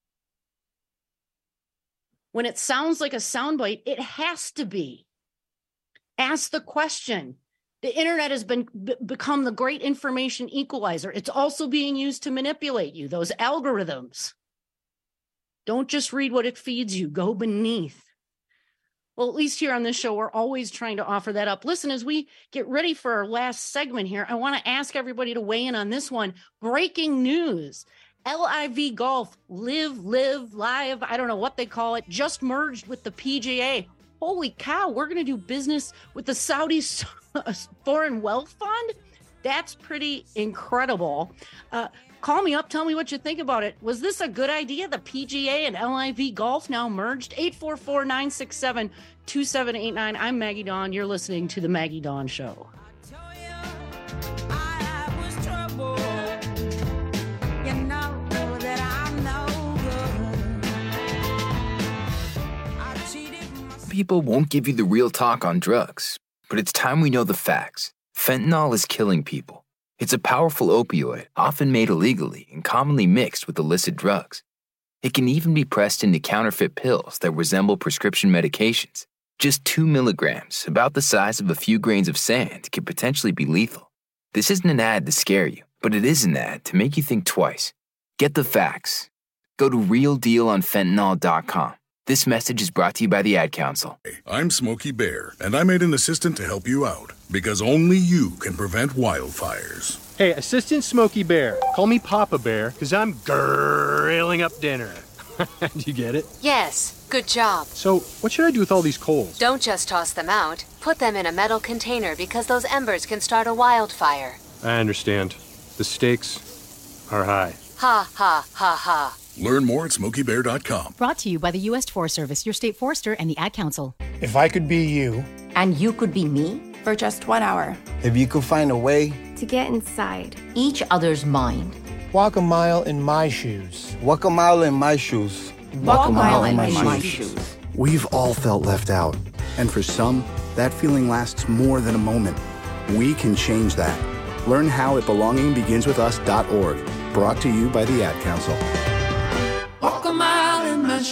When it sounds like a soundbite, it has to be. Ask the question. The internet has become the great information equalizer. It's also being used to manipulate you, those algorithms. Don't just read what it feeds you. Go beneath. Well, at least here on this show, we're always trying to offer that up. Listen, as we get ready for our last segment here, I want to ask everybody to weigh in on this one. Breaking news. LIV Golf, live, I don't know what they call it, just merged with the PGA. Holy cow, we're going to do business with the Saudi Foreign Wealth Fund? That's pretty incredible. Call me up. Tell me what you think about it. Was this a good idea? The PGA and LIV Golf now merged? 844-967-2789. I'm Maggie Dawn. You're listening to The Maggie Dawn Show. People won't give you the real talk on drugs, but it's time we know the facts. Fentanyl is killing people. It's a powerful opioid, often made illegally and commonly mixed with illicit drugs. It can even be pressed into counterfeit pills that resemble prescription medications. Just 2 milligrams, about the size of a few grains of sand, can potentially be lethal. This isn't an ad to scare you, but it is an ad to make you think twice. Get the facts. Go to realdealonfentanyl.com. This message is brought to you by the Ad Council. I'm Smokey Bear, and I made an assistant to help you out, because only you can prevent wildfires. Hey, Assistant Smokey Bear, call me Papa Bear, because I'm grilling up dinner. Do you get it? Yes, good job. So, what should I do with all these coals? Don't just toss them out. Put them in a metal container, because those embers can start a wildfire. I understand. The stakes are high. Ha, ha, ha, ha. Learn more at SmokeyBear.com. Brought to you by the U.S. Forest Service, your state forester, and the Ad Council. If I could be you. And you could be me? For just 1 hour. If you could find a way. To get inside each other's mind. Walk a mile in my shoes. Walk a mile in my shoes. Walk a mile in my shoes. We've all felt left out. And for some, that feeling lasts more than a moment. We can change that. Learn how at belongingbeginswithus.org. Brought to you by the Ad Council. Walk a mile in my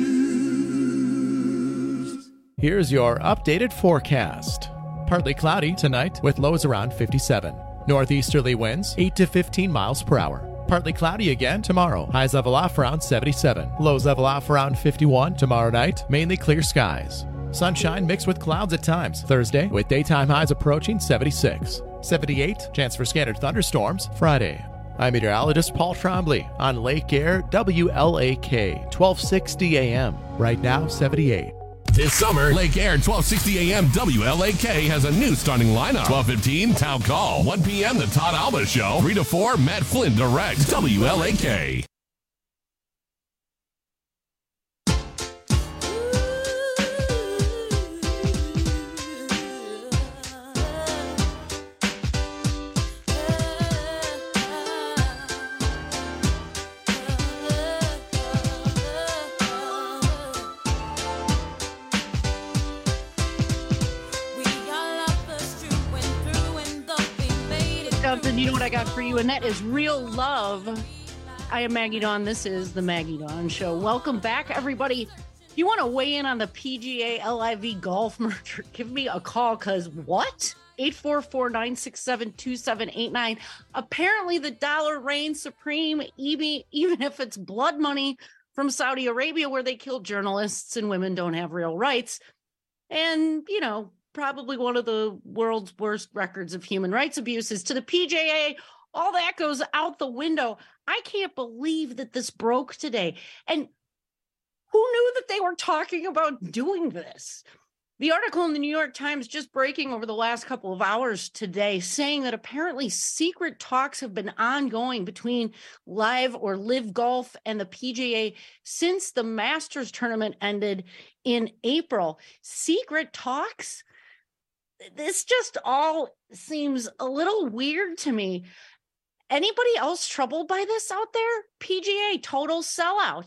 shoes. Here's your updated forecast. Partly cloudy tonight with lows around 57. Northeasterly winds 8 to 15 miles per hour. Partly cloudy again tomorrow. Highs level off around 77. Lows level off around 51. Tomorrow night, mainly clear skies. Sunshine mixed with clouds at times. Thursday, with daytime highs approaching 76. 78, chance for scattered thunderstorms Friday. I'm meteorologist Paul Trombley on Lake Air WLAK 1260 AM. Right now, 78. This summer, Lake Air 1260 AM WLAK has a new starting lineup. 12:15 Town Call. 1 p.m. The Todd Alba Show. 3 to 4 Matt Flynn Direct. WLAK. You know what I got for you, and that is Real Love. I am Maggie Dawn. This is the Maggie Dawn Show. Welcome back, everybody. If you want to weigh in on the PGA LIV golf merger, give me a call, because what? 844-967-2789. Apparently the dollar reigns supreme, even if it's blood money from Saudi Arabia, where they kill journalists and women don't have real rights. And, you know, probably one of the world's worst records of human rights abuses to the PGA. All that goes out the window. I can't believe that this broke today. And who knew that they were talking about doing this? The article in the New York Times just breaking over the last couple of hours today, saying that apparently secret talks have been ongoing between Live Golf and the PGA since the Masters tournament ended in April. Secret talks? This just all seems a little weird to me. Anybody else troubled by this out there? PGA total sellout.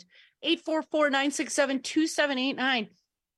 844-967-2789.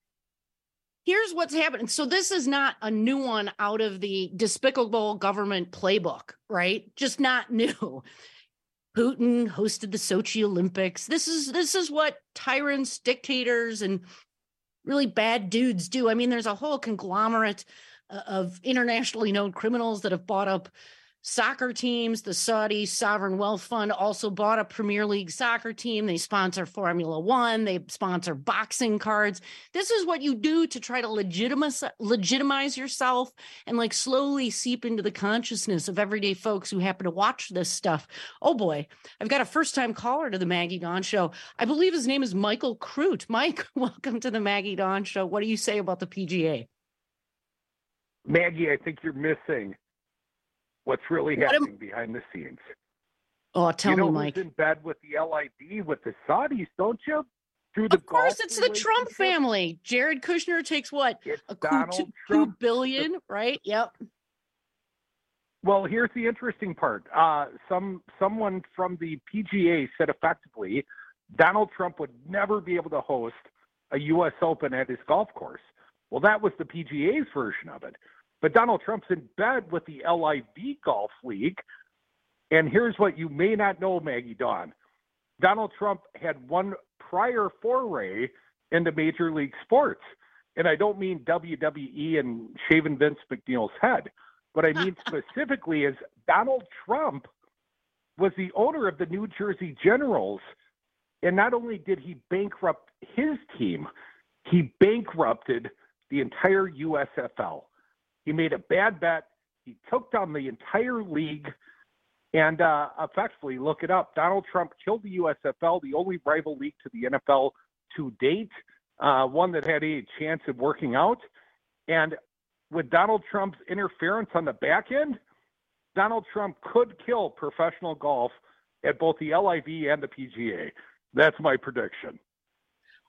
Here's what's happening. So this is not a new one out of the despicable government playbook, right? Just not new. Putin hosted the Sochi Olympics. This is what tyrants, dictators, and really bad dudes do. I mean, there's a whole conglomerate of internationally known criminals that have bought up soccer teams. The Saudi Sovereign Wealth Fund also bought a Premier League soccer team. They sponsor Formula One. They sponsor boxing cards. This is what you do to try to legitimize yourself and like slowly seep into the consciousness of everyday folks who happen to watch this stuff. Oh boy, I've got a first-time caller to the Maggie Dawn Show. I believe his name is Michael Crute. Mike, welcome to the Maggie Dawn Show. What do you say about the PGA? Maggie, I think you're missing what's really happening behind the scenes. Oh, tell me, Mike. You know who's in bed with the LIV, with the Saudis, don't you? Of course, it's the Trump family. Jared Kushner takes what? $2 billion, right? Yep. Well, here's the interesting part. Someone from the PGA said effectively Donald Trump would never be able to host a U.S. Open at his golf course. Well, that was the PGA's version of it. But Donald Trump's in bed with the LIV Golf League. And here's what you may not know, Maggie Dawn. Donald Trump had one prior foray into Major League sports. And I don't mean WWE and shaving Vince McNeil's head. What I mean specifically is Donald Trump was the owner of the New Jersey Generals. And not only did he bankrupt his team, he bankrupted the entire USFL. He made a bad bet. He took down the entire league and effectively, look it up, Donald Trump killed the USFL, the only rival league to the NFL to date, one that had a chance of working out. And with Donald Trump's interference on the back end, Donald Trump could kill professional golf at both the LIV and the PGA. That's my prediction.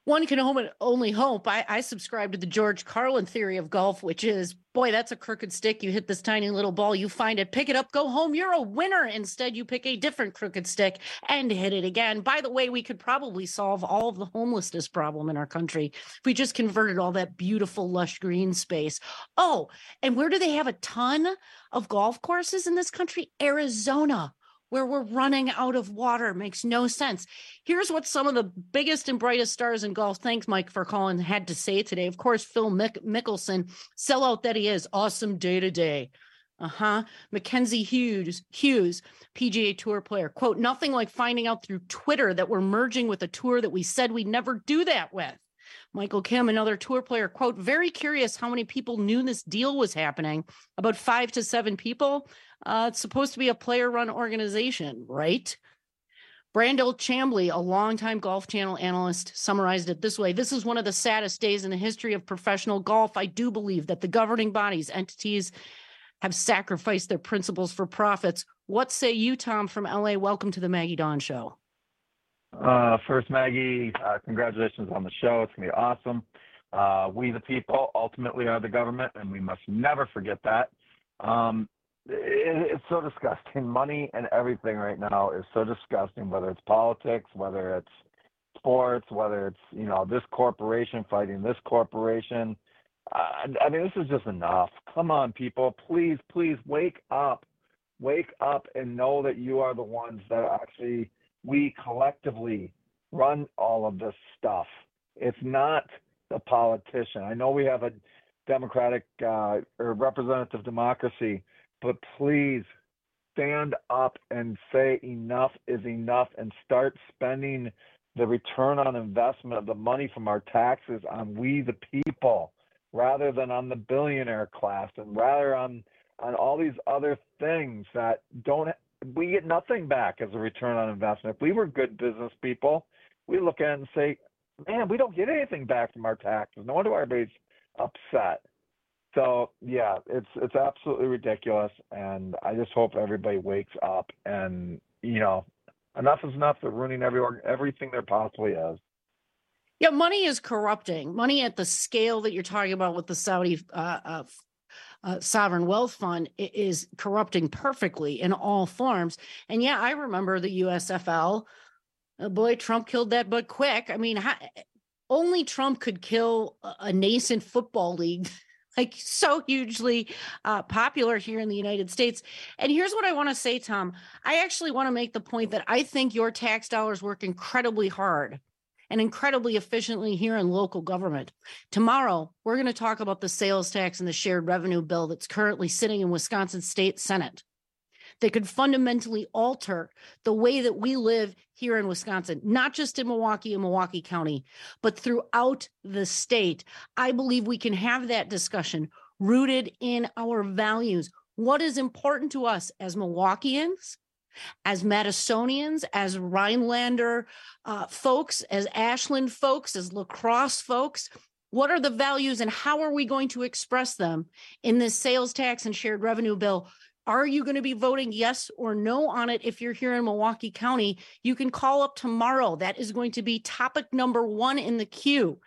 One can only hope. I subscribe to the George Carlin theory of golf, which is, boy, that's a crooked stick. You hit this tiny little ball, you find it, pick it up, go home. You're a winner. Instead, you pick a different crooked stick and hit it again. By the way, we could probably solve all of the homelessness problem in our country if we just converted all that beautiful, lush green space. Oh, and where do they have a ton of golf courses in this country? Arizona, where we're running out of water. Makes no sense. Here's what some of the biggest and brightest stars in golf, thanks, Mike, for calling, had to say today. Of course, Phil Mickelson, sellout that he is, awesome day to day. Mackenzie Hughes, PGA Tour player, quote, nothing like finding out through Twitter that we're merging with a tour that we said we'd never do that with. Michael Kim, another tour player, quote, very curious how many people knew this deal was happening. About 5 to 7 people. It's supposed to be a player-run organization, right? Brandel Chambly, a longtime Golf Channel analyst, summarized it this way. This is one of the saddest days in the history of professional golf. I do believe that the governing bodies, entities, have sacrificed their principles for profits. What say you, Tom, from LA? Welcome to the Maggie Dawn Show. First, Maggie, congratulations on the show. It's going to be awesome. We, the people, ultimately are the government, and we must never forget that. It's so disgusting. Money and everything right now is so disgusting, whether it's politics, whether it's sports, whether it's, this corporation fighting this corporation. I mean, this is just enough. Come on, people. Please, please wake up. Wake up and know that you are the ones that actually, we collectively run all of this stuff. It's not the politician. I know we have a democratic or representative democracy, but please stand up and say enough is enough and start spending the return on investment of the money from our taxes on we the people rather than on the billionaire class and rather on all these other things that we get nothing back as a return on investment. If we were good business people, we look at it and say, man, we don't get anything back from our taxes. No wonder everybody's upset. So, yeah, it's absolutely ridiculous, and I just hope everybody wakes up and, enough is enough. They're ruining everything there possibly is. Yeah, money is corrupting. Money at the scale that you're talking about with the Saudi sovereign wealth fund is corrupting perfectly in all forms. And yeah, I remember the USFL. Boy, Trump killed that but quick. I mean, only Trump could kill a nascent football league like so hugely popular here in the United States. And here's what I want to say, Tom. I actually want to make the point that I think your tax dollars work incredibly hard and incredibly efficiently here in local government. Tomorrow, we're going to talk about the sales tax and the shared revenue bill that's currently sitting in Wisconsin State Senate. They could fundamentally alter the way that we live here in Wisconsin, not just in Milwaukee and Milwaukee County, but throughout the state. I believe we can have that discussion rooted in our values. What is important to us as Milwaukeeans, as Madisonians, as Rhinelander folks, as Ashland folks, as La Crosse folks? What are the values and how are we going to express them in this sales tax and shared revenue bill? Are you going to be voting yes or no on it? If you're here in Milwaukee County, you can call up tomorrow. That is going to be topic number 1 in the queue,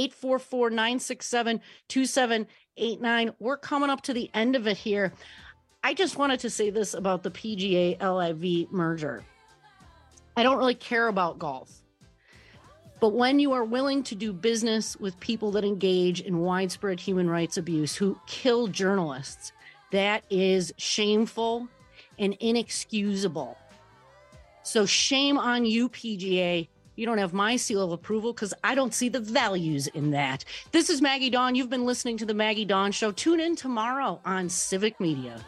844-967-2789. We're coming up to the end of it here. I just wanted to say this about the PGA LIV merger. I don't really care about golf, but when you are willing to do business with people that engage in widespread human rights abuse, who kill journalists, that is shameful and inexcusable. So shame on you, PGA. You don't have my seal of approval because I don't see the values in that. This is Maggie Dawn. You've been listening to The Maggie Dawn Show. Tune in tomorrow on Civic Media.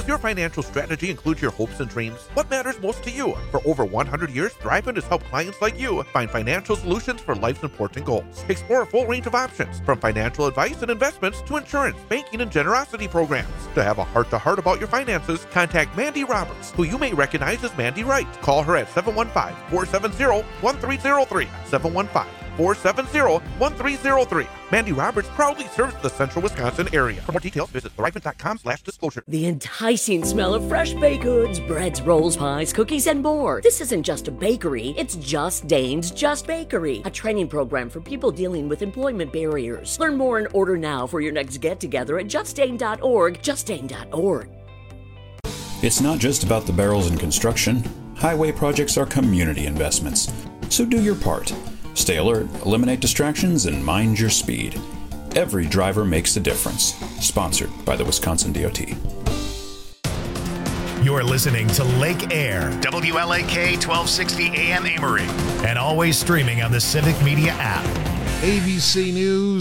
Does your financial strategy include your hopes and dreams? What matters most to you? For over 100 years, Thrivent has helped clients like you find financial solutions for life's important goals. Explore a full range of options, from financial advice and investments to insurance, banking, and generosity programs. To have a heart-to-heart about your finances, contact Mandy Roberts, who you may recognize as Mandy Wright. Call her at 715-470-1303. 715-470-1303. Mandy Roberts proudly serves the central Wisconsin area. For more details, visit thrivent.com/disclosure. The enticing smell of fresh baked goods, breads, rolls, pies, cookies, and more. This isn't just a bakery, it's Just Dane's Just Bakery, a training program for people dealing with employment barriers. Learn more and order now for your next get-together at justdane.org, justdane.org. It's not just about the barrels in construction. Highway projects are community investments. So do your part. Stay alert, eliminate distractions, and mind your speed. Every driver makes a difference. Sponsored by the Wisconsin DOT. You're listening to Lake Air, WLAK 1260 AM Amory, and always streaming on the Civic Media app. ABC News.